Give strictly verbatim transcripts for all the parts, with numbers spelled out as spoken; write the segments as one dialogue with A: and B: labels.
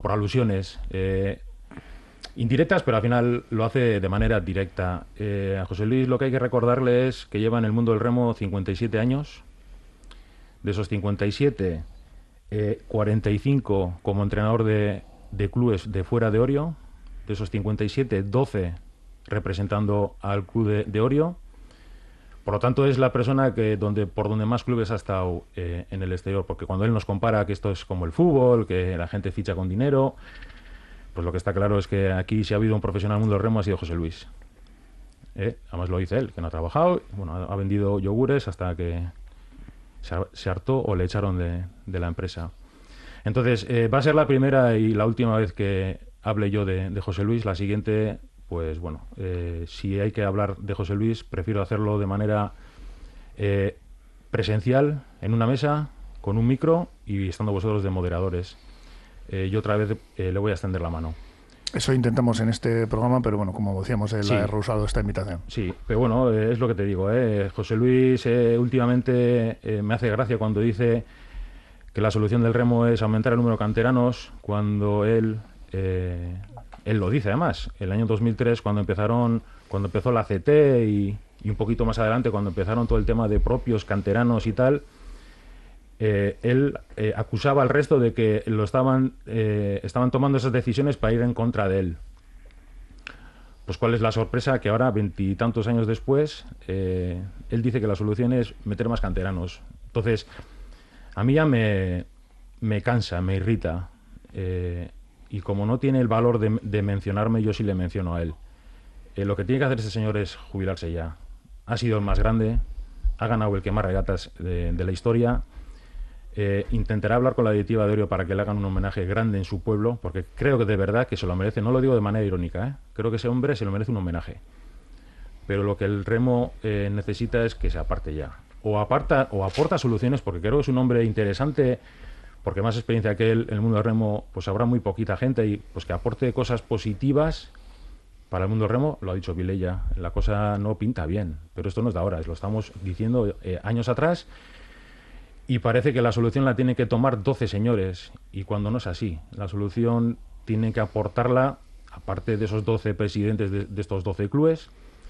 A: por alusiones eh, indirectas, pero al final lo hace de manera directa. Eh, a José Luis lo que hay que recordarle es que lleva en el mundo del remo cincuenta y siete años. De esos cincuenta y siete, eh, cuarenta y cinco como entrenador de, de clubes de fuera de Orio. De esos cincuenta y siete, doce representando al club de, de Orio. Por lo tanto, es la persona que donde por donde más clubes ha estado eh, en el exterior, porque cuando él nos compara que esto es como el fútbol, que la gente ficha con dinero, pues lo que está claro es que aquí si ha habido un profesional del mundo del remo ha sido José Luis. ¿Eh? Además lo dice él, que no ha trabajado, bueno, ha vendido yogures hasta que se, se hartó o le echaron de, de la empresa. Entonces, eh, va a ser la primera y la última vez que hable yo de, de José Luis. La siguiente, pues bueno, eh, si hay que hablar de José Luis, prefiero hacerlo de manera eh, presencial, en una mesa, con un micro y estando vosotros de moderadores. Eh, yo otra vez eh, le voy a extender la mano.
B: Eso intentamos en este programa, pero bueno, como decíamos, él
A: Sí.
B: ha rehusado esta invitación.
A: Sí, pero bueno, eh, es lo que te digo. Eh. José Luis eh, últimamente eh, me hace gracia cuando dice que la solución del remo es aumentar el número de canteranos, cuando él, eh, él lo dice además. El año dos mil tres, cuando empezaron, cuando empezó la C T y, y un poquito más adelante, cuando empezaron todo el tema de propios canteranos y tal, eh, él eh, acusaba al resto de que lo estaban, eh, estaban tomando esas decisiones para ir en contra de él. Pues cuál es la sorpresa que ahora, veintitantos años después, eh, él dice que la solución es meter más canteranos. Entonces, a mí ya me, me cansa, me irrita. Eh, y como no tiene el valor de, de mencionarme, yo sí le menciono a él. Eh, lo que tiene que hacer este señor es jubilarse ya. Ha sido el más grande, ha ganado el que más regatas de, de la historia. Eh, intentará hablar con la directiva de Orio para que le hagan un homenaje grande en su pueblo, porque creo que de verdad que se lo merece. No lo digo de manera irónica, ¿eh? Creo que ese hombre se lo merece un homenaje. Pero lo que el remo eh, necesita es que se aparte ya. O aparta o aporta soluciones, porque creo que es un hombre interesante, porque más experiencia que él en el mundo del remo, pues habrá muy poquita gente, y pues que aporte cosas positivas para el mundo del remo. Lo ha dicho Vilella, la cosa no pinta bien, pero esto no es de ahora, lo estamos diciendo eh, años atrás. Y parece que la solución la tienen que tomar doce señores, y cuando no es así, la solución tienen que aportarla, aparte de esos doce presidentes de, de estos doce clubes,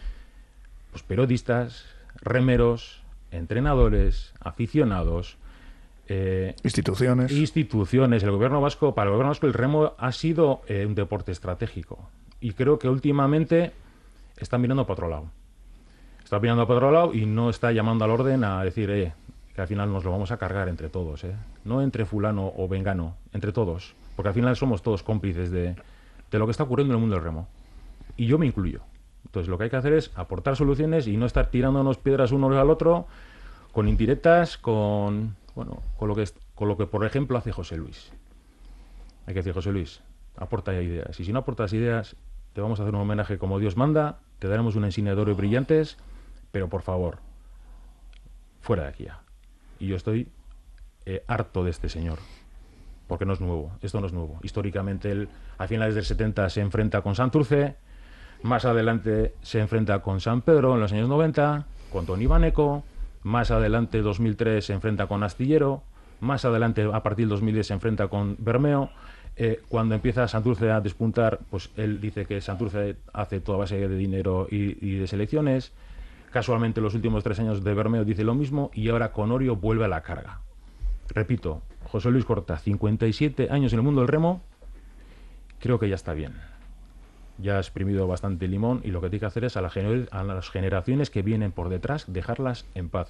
A: pues periodistas, remeros, entrenadores, aficionados, eh,
B: instituciones.
A: instituciones. El gobierno vasco, para el gobierno vasco el remo ha sido eh, un deporte estratégico, y creo que últimamente está mirando para otro lado. Está mirando para otro lado y no está llamando al orden a decir, eh, que al final nos lo vamos a cargar entre todos, ¿eh? No entre fulano o vengano, entre todos, porque al final somos todos cómplices de, de lo que está ocurriendo en el mundo del remo, y yo me incluyo. Entonces lo que hay que hacer es aportar soluciones y no estar tirándonos piedras unos al otro con indirectas, con bueno, con lo que es, con lo que por ejemplo hace José Luis. Hay que decir, José Luis, aporta ya ideas, y si no aportas ideas te vamos a hacer un homenaje como Dios manda, te daremos una insignia de oro y brillantes, pero por favor, fuera de aquí ya. Y yo estoy eh, harto de este señor, porque no es nuevo, esto no es nuevo. Históricamente él a finales del setenta se enfrenta con Santurce, más adelante se enfrenta con San Pedro en los años noventa, con Toni Baneco, más adelante dos mil tres se enfrenta con Astillero, más adelante a partir del dos mil diez se enfrenta con Bermeo. Eh, cuando empieza Santurce a despuntar, pues él dice que Santurce hace toda base de dinero y, y de selecciones. Casualmente los últimos tres años de Bermeo dice lo mismo, y ahora con Orio vuelve a la carga. Repito, José Luis Corta, cincuenta y siete años en el mundo del remo, creo que ya está bien. Ya ha exprimido bastante limón, y lo que tiene que hacer es a, la gener a las generaciones que vienen por detrás dejarlas en paz.